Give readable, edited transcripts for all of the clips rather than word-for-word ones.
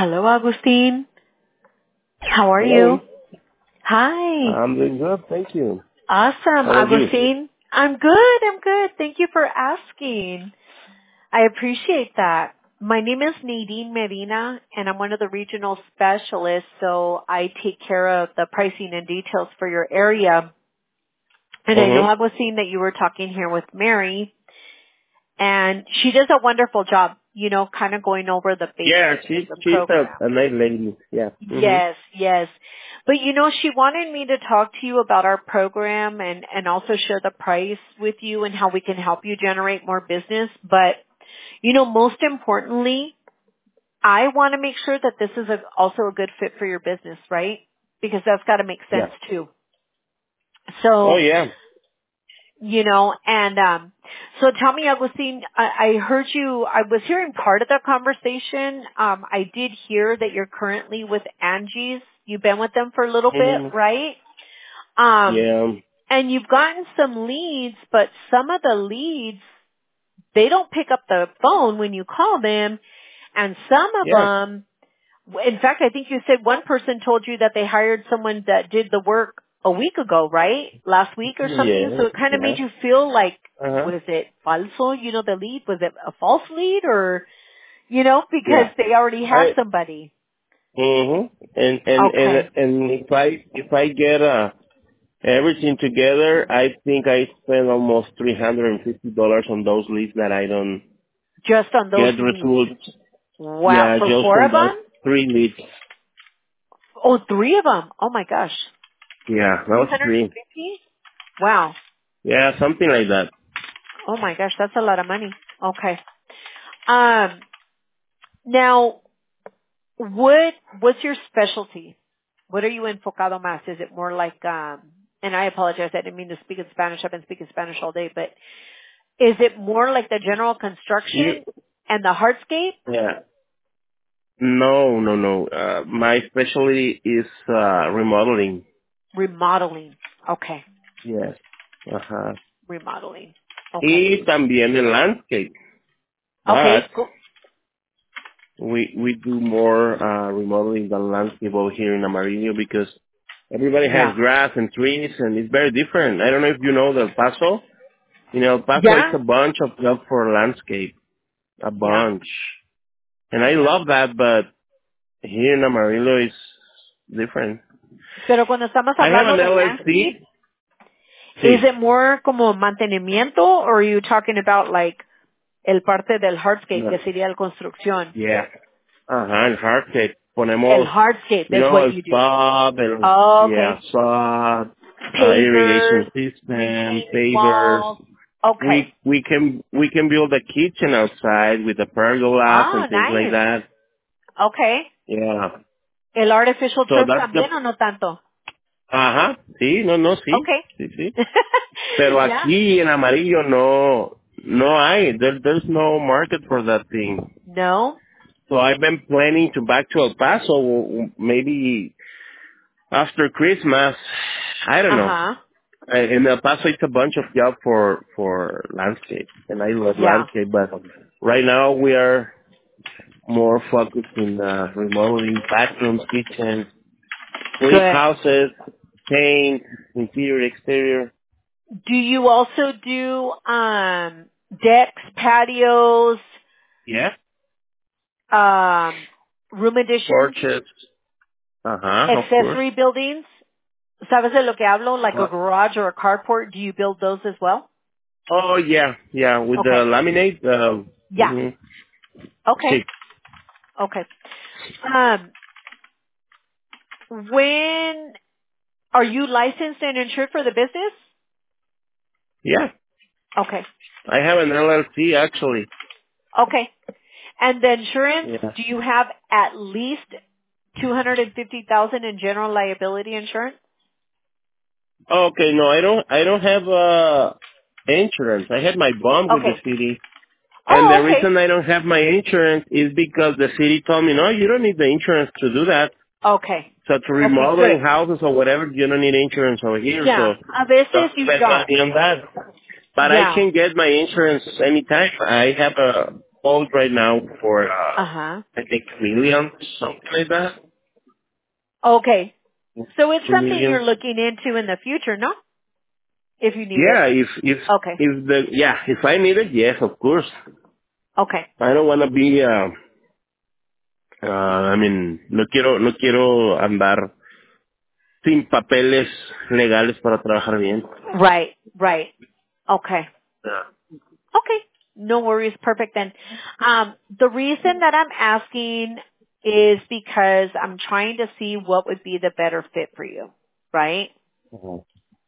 Hello, Agustin. How are Hello. you? Hi. I'm doing good, thank you. Awesome, How are you? Agustin. I'm good. I'm good. Thank you for asking. I appreciate that. My name is Nadine Medina, and I'm one of the regional specialists, so I take care of the pricing and details for your area. And I know, Mm-hmm. Agustin, that you were talking here with Mary, and she does a wonderful job, kind of going over the Yeah, basics of she's the she's program. a nice lady. Yeah. Mm-hmm. Yes, yes. But she wanted me to talk to you about our program and also share the price with you and how we can help you generate more business. But, most importantly, I want to make sure that this is also a good fit for your business, right? Because that's got to make sense Yeah. too. Oh So, yeah. so tell me, Agustin, I heard you, I was hearing part of the conversation. I did hear that you're currently with Angie's. You've been with them for a little bit, Mm-hmm. right? Um, Yeah. and you've gotten some leads, but some of the leads, they don't pick up the phone when you call them. And some of Yeah. them, in fact, I think you said one person told you that they hired someone that did the work a week ago, right? Last week or something. Yeah. So it kind of Yeah. made you feel like, Uh-huh. was it falso? The lead, was it a false lead or, because Yeah. they already have somebody. Mm-hmm. And Okay. and if I get everything together, I think I spend almost $350 on those leads that I don't Just on those get leads. results. Wow. Yeah, For just four on of those them? 3 leads. Oh, three of them. Oh my gosh. Yeah, that was 3. 350? Wow. Yeah, something like that. Oh my gosh. That's a lot of money. Okay. Um, now, what's your specialty? What are you enfocado más? Is it more like, and I apologize, I didn't mean to speak in Spanish. I've been speaking Spanish all day, but is it more like the general You, construction and the hardscape? yeah. No. My specialty is remodeling. Remodeling. Okay. Yes. Ajá. Remodeling. Okay. Y también el landscape. Okay. But we do more remodeling than landscape over here in Amarillo because everybody has Yeah. grass and trees and it's very different. I don't know if you know the El Paso. In El Paso, it's Yeah? a bunch of job for landscape. A Yeah. bunch. And I Yeah. love that, but here in Amarillo it's different. Pero cuando estamos I have hablando an de landscape, LLC. is Sí. it more como mantenimiento or are you talking about like el parte del hardscape No. que sería la construcción? Yeah. Ajá, el hardtape. El Ponemos, hardscape is what el you do. sod, Oh, yeah, okay. sod, Pavers, irrigation system, retaining pavers. walls. Okay. We can build a kitchen outside with the pergolas Oh, and things like nice. that. Okay. Yeah. El artificial So turf that's the, también o no tanto? ajá, sí, no, sí, Okay. sí. Pero Yeah. aquí en Amarillo no hay, there's no market for that thing. No? So I've been planning to back to El Paso maybe after Christmas. I don't know. Uh-huh. In El Paso, it's a bunch of job for landscape, and I love Yeah. landscape. But right now, we are more focused in remodeling bathrooms, kitchens, flip Good. houses, paint, interior, exterior. Do you also do decks, patios, Yeah, room additions, porches. Of course. accessory buildings? ¿Sabes de lo que hablo? Like a Uh, garage or a carport, do you build those as well? oh yeah. With the Okay. laminate. Yeah. Okay. Sí. Okay. Um, when are you licensed and insured for the business? Yeah. Okay. I have an LLC actually. Okay. And the insurance, Yeah. do you have at least 250,000 in general liability insurance? Okay, no, I don't have insurance. I had my bond with the Okay. city. And the Oh, okay. reason I don't have my insurance is because the city told me, no, you don't need the insurance to do that. Okay. So to Okay, remodeling good. houses or whatever, you don't need insurance over here. Yeah. So A veces don't you spend don't. money on that. But I Yeah. can get my insurance anytime. I have hold right now for, Uh-huh. I think 2 million, something like that. Okay. So it's 2 something you're million. looking into in the future, no? If you need Yeah, it. Okay. if I need it, yes, of course. Okay. I don't want to be, I mean, no quiero andar sin papeles legales para trabajar bien. Right. Right. Okay. Yeah. Okay. No worries. Perfect then. The reason that I'm asking is because I'm trying to see what would be the better fit for you. Right? Mhm.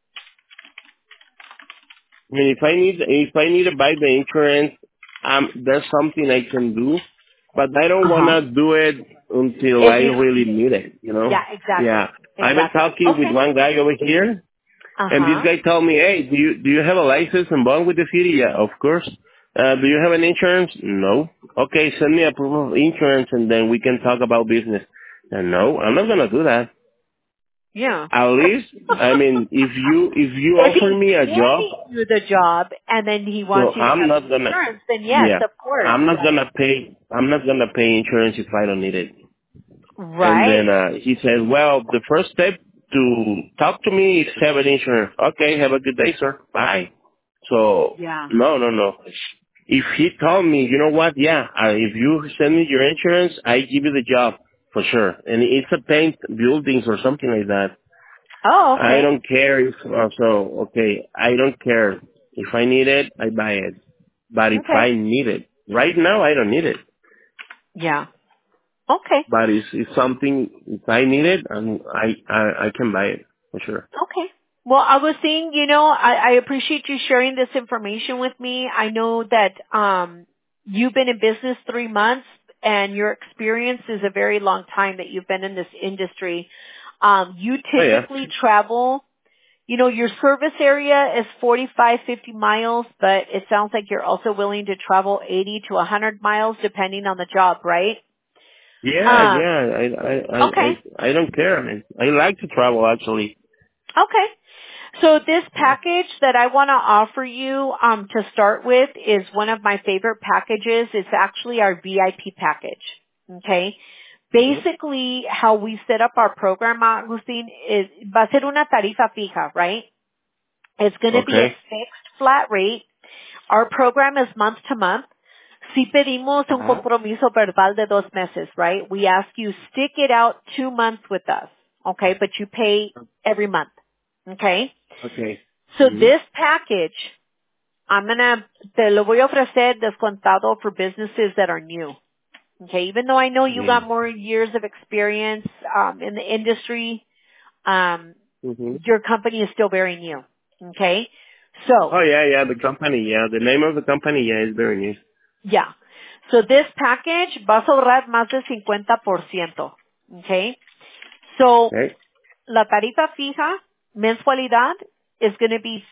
I mean, if I need to buy the insurance, there's something I can do, but I don't want Uh-huh. to do it until If I you don't, really need it, you know? yeah, exactly. Yeah. I've been Exactly. talking with Okay. one guy over here, and this Uh-huh. guy told me, hey, do you have a license and bond with the city? Yeah, of course. Do you have an insurance? No. Okay, send me a proof of insurance and then we can talk about business. No, I'm not gonna do that. Yeah. At least, I mean, if you If offer he's me a job, giving you the job and then he so wants you to I'm have not gonna, insurance, then yes, yeah, of course. I'm not gonna pay insurance if I don't need it. And Right. then, he said, well, the first step to talk to me is have an insurance. Okay, have a good day, sir. Bye. So, Yeah. no. If he told me, you know what, yeah, if you send me your insurance, I give you the job, for sure. And it's a paint buildings or something like that. Oh, I okay. don't care if, okay, I don't care. If I need it, I buy it. But if Okay. I need it, right now I don't need it. Yeah. Okay. But it's something, if I need it, I can buy it, for sure. Okay. Well, I was saying, I appreciate you sharing this information with me. I know that you've been in business 3 months and your experience is a very long time that you've been in this industry. You Oh yeah. typically travel, your service area is 45, 50 miles, but it sounds like you're also willing to travel 80 to 100 miles depending on the job, right? Yeah, Um, okay. I don't care. I mean, I like to travel actually. Okay. So this package that I want to offer you to start with is one of my favorite packages. It's actually our VIP package. Okay. Mhm. Basically, how we set up our program, Agustin, is va a ser una tarifa fija, right? It's going to be a Okay. fixed flat rate. Our program is month to month. Si pedimos un Uh-huh. compromiso verbal de 2 meses, right? We ask you stick it out 2 months with us, okay? But you pay every month, okay? Okay. So Mhm. this package, te lo voy a ofrecer descontado for businesses that are new, okay? Even though I know you got Mhm. more years of experience in the industry, Mhm. your company is still very new, okay? So Oh yeah, the company, yeah, the name of the company, yeah, is very new. yeah. So this package vas a ahorrar más del 50%. Okay. So Okay. la tarifa fija, mensualidad, is going to be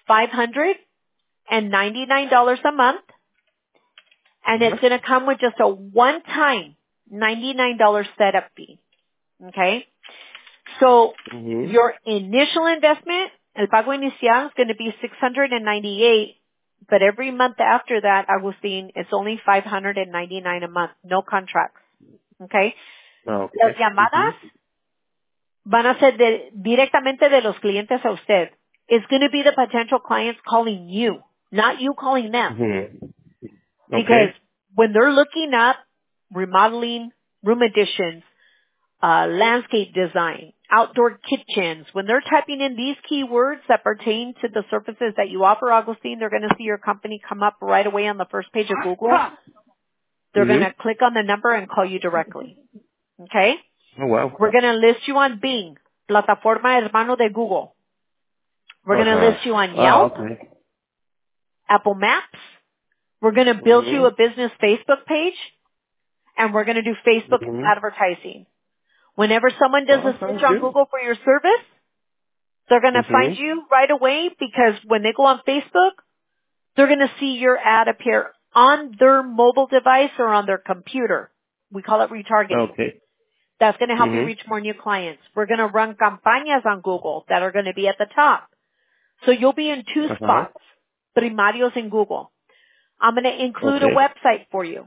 $599 a month, and Uh-huh. it's going to come with just a one-time $99 setup fee. Okay. So Mhm. your initial investment, el pago inicial, is going to be 698, but every month after that, Agustin, it's only 599 a month, no contracts. Okay. Las Okay. llamadas Mhm. van a ser directamente de los clientes a usted. It's going to be the potential clients calling you, not you calling them. Mhm. Because Okay. when they're looking up remodeling, room additions, landscape design, outdoor kitchens. When they're typing in these keywords that pertain to the services that you offer, Augustine, they're going to see your company come up right away on the first page of Google. They're going Mhm. to click on the number and call you directly. Okay? Oh wow. We're going to list you on Bing, plataforma hermano de Google. We're going to Uh-huh. list you on Oh, Yelp, okay. Apple Maps. We're going to build you a Mhm. business Facebook page, and we're going to do Facebook Mhm. advertising. Whenever someone does Oh, a search sounds on good. Google for your service, they're going to find Mhm. you right away because when they go on Facebook, they're going to see your ad appear on their mobile device or on their computer. We call it retargeting. Okay. That's going to help you Mhm. reach more new clients. We're going to run campañas on Google that are going to be at the top. So you'll be in 2 Uh-huh. spots, primarios in Google. I'm going to include a Okay. website for you.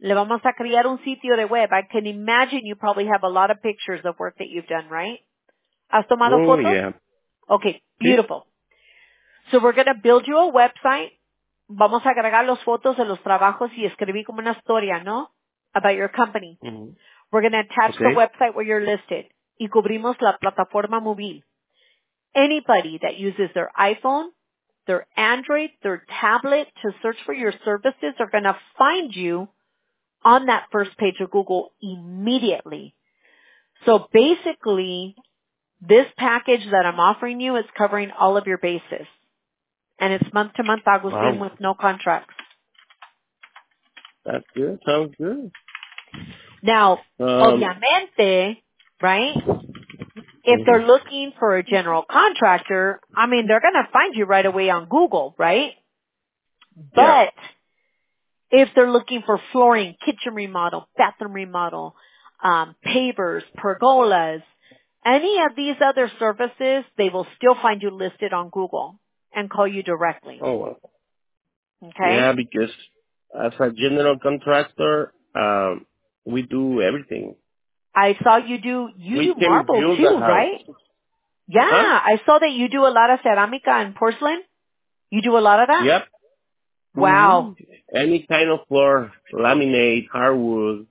Le vamos a crear un sitio de web. I can imagine you probably have a lot of pictures of work that you've done, right? ¿Has tomado Oh, fotos? yeah. Okay, Sí. beautiful. So we're going to build you a website. Vamos a agregar las fotos de los trabajos y escribir como una historia, ¿no? About your company. Mhm. We're going to attach the Okay. website where you're listed. Y cubrimos la plataforma móvil. Anybody that uses their iPhone, their Android, their tablet to search for your services are going to find you on that first page of Google immediately. So basically, this package that I'm offering you is covering all of your bases. And it's month to month, Agustin, Wow. with no contracts. That's good. Sounds good. Now, obviamente, right? If they're Mhm. looking for a general contractor, I mean, they're going to find you right away on Google, right? Yeah. But if they're looking for flooring, kitchen remodel, bathroom remodel, pavers, pergolas, any of these other services, they will still find you listed on Google and call you directly. Oh, well. Okay? Yeah, because as a general contractor, we do everything. I saw you do We can marble build a too, house. right? Yeah, Huh? I saw that you do a lot of ceramica and porcelain. You do a lot of that? Yep. Wow. Any kind of floor, laminate, hardwood.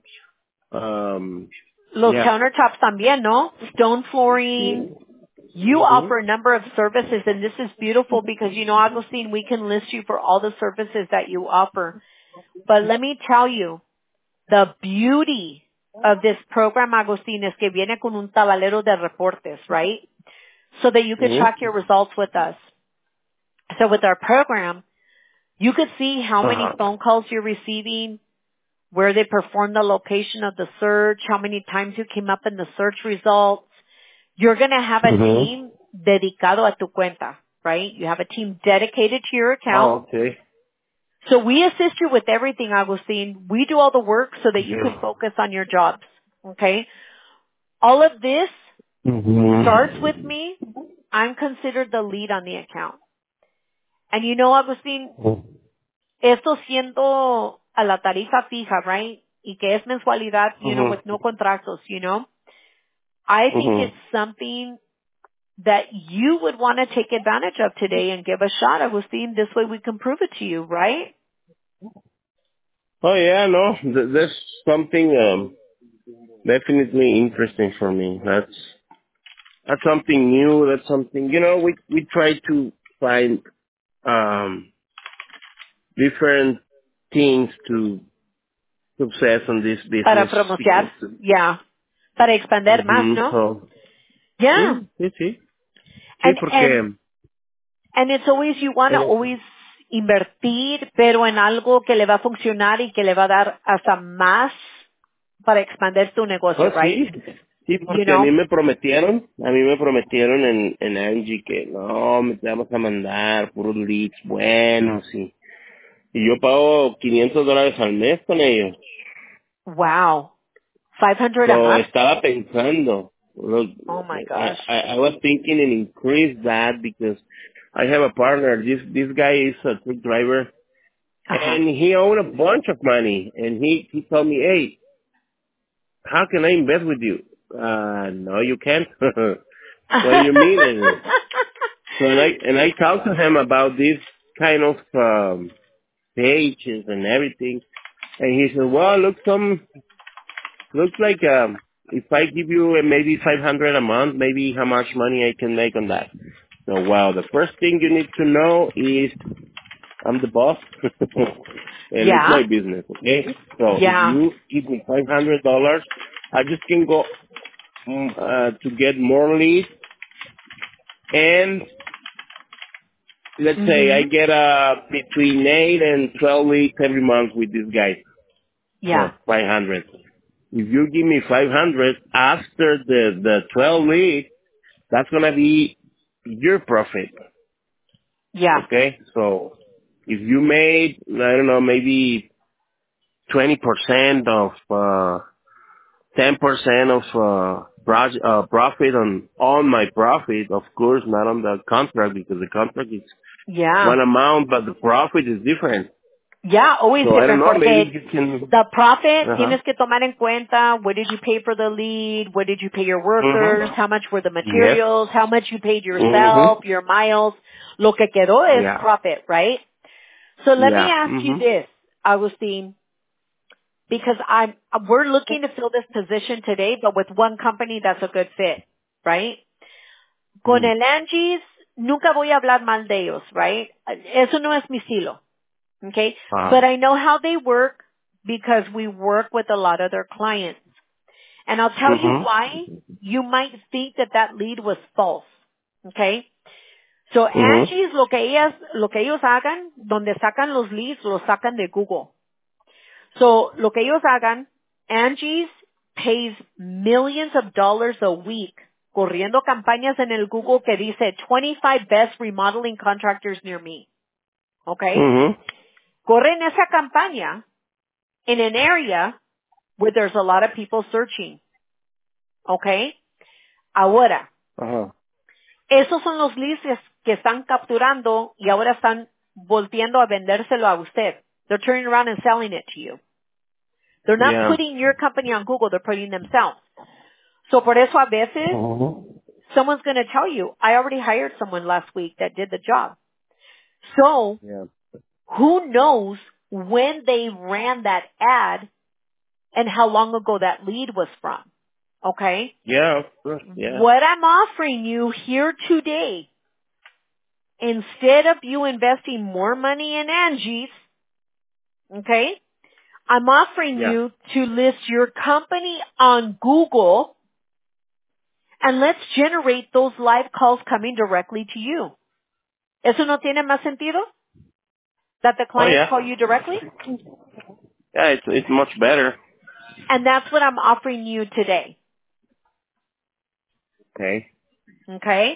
Los Yeah. countertops también, no? Stone flooring. You Mhm. offer a number of services, and this is beautiful because, you know, Agustin, we can list you for all the services that you offer. But let me tell you, the beauty of this program, Agustin, is que viene con un tablero de reportes, right? So that you can Mhm. track your results with us. So with our program, you could see how many Uh-huh. phone calls you're receiving, where they performed the location of the search, how many times you came up in the search results. You're going to have a Mhm. team dedicado a tu cuenta, right? You have a team dedicated to your account. Oh, okay. So we assist you with everything, Agustin. We do all the work so that you can Yeah. focus on your jobs, okay? All of this starts with Mhm. me. I'm considered the lead on the account. And you know, Agustin, esto siendo a la tarifa fija, right? Y que es mensualidad, you know, Mhm. with no contratos, you know. I think Mhm. it's something that you would want to take advantage of today and give a shot, Agustin. This way we can prove it to you, right? Oh yeah, no, that's something definitely interesting for me. That's something new. That's something, we try to find different things to success on this Para business because promocionar, yeah. Para expander más, ¿no? so Yeah. sí, And, and, porque and it's always, you want to always invertir, pero en algo que le va a funcionar y que le va a dar hasta más para expandir tu negocio, oh right? sí, You porque know? a mí me prometieron en Angie que no, te vamos a mandar puros leads buenos y yo pago $500 al mes con ellos. Wow. 500 a So month? estaba pensando, look, Oh my gosh. I was thinking and increase that because I have a partner. This guy is a truck driver Uh-huh. and he owned a bunch of money and he told me, hey, how can I invest with you? No, you can't. What do you mean? And I talked to him about this kind of pages and everything, and he said, "Well, looks like if I give you maybe 500 a month, maybe how much money I can make on that." So, well, the first thing you need to know is I'm the boss, and it's yeah. my business. Okay, so if Yeah. you give me $500, I just can go to get more leads and let's say I Mhm. get between 8 and 12 leads every month with this guy. Yeah. So 500. If you give me 500 after the 12 leads, that's going to be your profit. Yeah. Okay? So if you made, I don't know, maybe 20% of, 10% of, profit on my profit, of course, not on the contract because the contract is Yeah. one amount, but the profit is different. Yeah, always So I don't different. know, maybe Porque you can... the profit, Uh-huh. tienes que tomar en cuenta, what did you pay for the lead? What did you pay your workers? Mm-hmm. How much were the Yes. materials? How much you paid yourself? Mm-hmm. Your miles? Lo que quedó es Yeah. profit, right? So let me Yeah. ask you Mm-hmm. this, Agustin, because we're looking to fill this position today, but with one company that's a good fit, right? Con el Angie's, nunca voy a hablar mal de ellos, right? Eso no es mi estilo, okay? But I know how they work because we work with a lot of their clients. And I'll tell you Mm-hmm. why you might think that that lead was false, okay? So Mm-hmm. Angie's, lo que ellos hagan, donde sacan los leads, los sacan de Google. So, lo que ellos hagan, Angie's pays millions of dollars a week corriendo campañas en el Google que dice 25 best remodeling contractors near me. Okay? Mm-hmm. Corren esa campaña in an area where there's a lot of people searching. Okay? Ahora, Uh-huh. esos son los leads que están capturando y ahora están volteando a vendérselo a usted. They're turning around and selling it to you. They're not Yeah. putting your company on Google, they're putting themselves. So por eso a veces, Mm-hmm. someone's going to tell you, I already hired someone last week that did the job. So, Yeah. who knows when they ran that ad and how long ago that lead was from? Okay? Yeah, of course. Yeah. What I'm offering you here today, instead of you investing more money in Angie's, okay, I'm offering Yeah. you to list your company on Google and let's generate those live calls coming directly to you. ¿Eso no tiene más sentido? That the Oh, clients yeah. call you directly? Yeah, it's much better. And that's what I'm offering you today. Okay. Okay?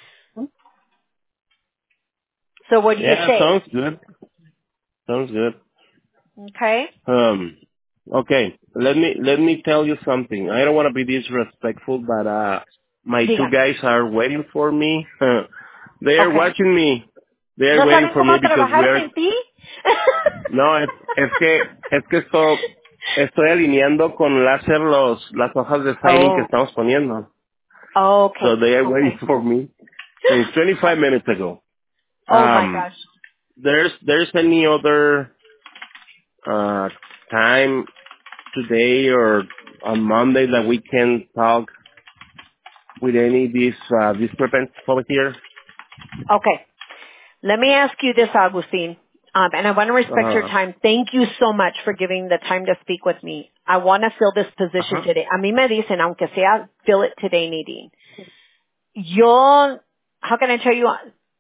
So what do you Yeah, say? sounds good. Sounds good. Okay? Okay. Let me tell you something. I don't want to be disrespectful, but my two Dígame. guys are waiting for me. They are Okay. watching me. They are ¿No waiting saben for me cómo because we trabajar are. sin ti? No, es que estoy alineando con láser las hojas de siding que Oh, estamos poniendo. So okay, they are waiting okay. for me since 25 minutes ago. Oh my gosh. There's any other uh time today or on Monday that we can talk with any of these discrepancies over here? Okay. Let me ask you this, Agustin. And I want to respect your Uh-huh. time. Thank you so much for giving the time to speak with me. I want to fill this position Uh-huh. today. A mí me dicen, aunque sea, fill it today, Nadine. Yo, how can I tell you?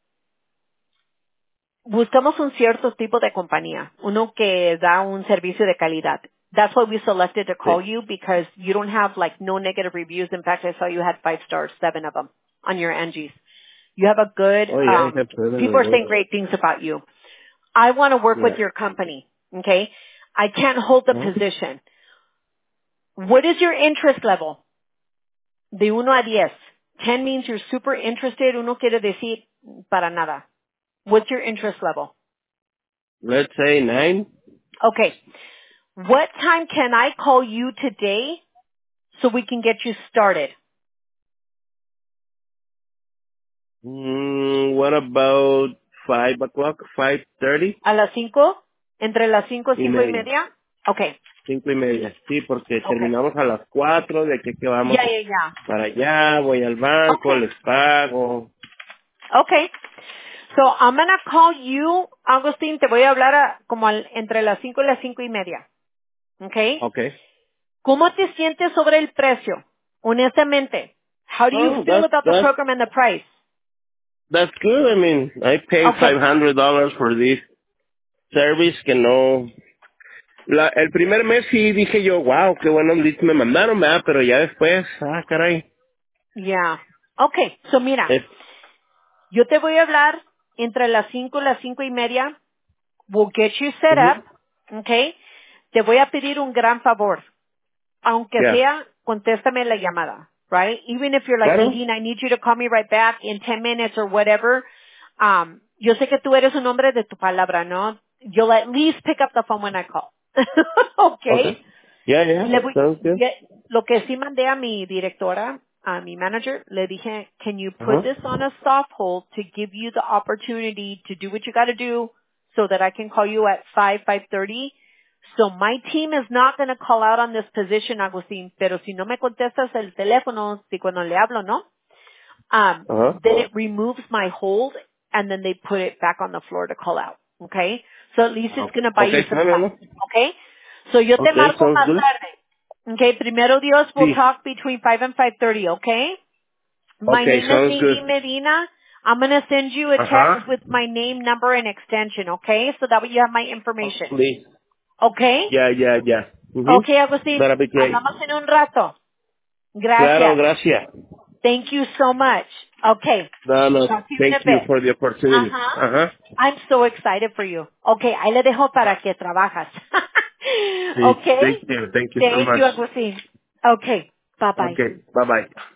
Buscamos un cierto tipo de compañía, uno que da un servicio de calidad. That's why we selected to call Sí. you because you don't have like no negative reviews. In fact, I saw you had 5 stars, 7 of them on your Angie's. You have a good, Oh yeah, I have seven people of are saying those. great things about you. I want to work with Yeah. your company, okay? I can't hold the Uh-huh. position. What is your interest level? De 1 a 10. 10 means you're super interested. Uno quiere decir para nada. What's your interest level? Let's say 9. Okay. What time can I call you today so we can get you started? What about 5 o'clock? 5:30? ¿A las 5? ¿Entre las 5 y Y 5 y media. media? Okay. 5:30. Sí, porque Okay. terminamos a las 4, de aquí que vamos Yeah, yeah, yeah. para allá, voy al banco, Okay. les pago. Okay. So I'm gonna call you, Agustín, te voy a hablar como entre las 5 y las 5 y media. Okay. Okay. ¿Cómo te sientes sobre el precio? Honestamente. How do you Oh, feel about the program and the price? that's good. I mean, I paid Okay. $500 for this service que no. El primer mes sí dije yo, wow, qué buenos leads me mandaron, ¿verdad? Pero ya después, caray. Yeah. Okay. So mira, Es, yo te voy a hablar entre las 5 y las 5 y media. We'll get you set ujú, up. Okay. Te voy a pedir un gran favor. Aunque ya, sea, contéstame la llamada. Right? Even if you're like, claro. Nadine, I need you to call me right back in 10 minutes or whatever. Yo sé que tú eres un hombre de tu palabra, ¿no? you'll at least pick up the phone when I call. Okay? Okay. Yeah, sounds good. Lo que sí mandé a mi directora, a mi manager, le dije, can you put Uh-huh. this on a soft hold to give you the opportunity to do what you got to do so that I can call you at 5:30? So my team is not going to call out on this position, Agustín, pero si no me contestas el teléfono, si cuando le hablo, ¿no? Uh-huh. Then it removes my hold and then they put it back on the floor to call out. Okay? So at least it's going to buy you Okay, some no. time. Okay? So yo te Okay, marco sounds más good. tarde. Okay? Primero Dios, we'll Sí. talk between 5 and 5:30. Okay? My Okay, name is sounds Nadine good. Medina. I'm going to send you a Uh-huh. text with my name, number, and extension. Okay? So that way you have my information. Please. Okay? Yeah. Mm-hmm. Okay, Agustín. That'll be great. Hablamos en un rato. Claro, Gracias. gracias. Thank you so much. Okay. No. Talk to you in Thank a you bit. for the opportunity. Ajá. Uh-huh. I'm so excited for you. Okay, ahí le dejo para que trabajas. Sí. Okay? Thank you so Thank much. you, Agustín. Okay. Bye-bye. Okay, bye-bye.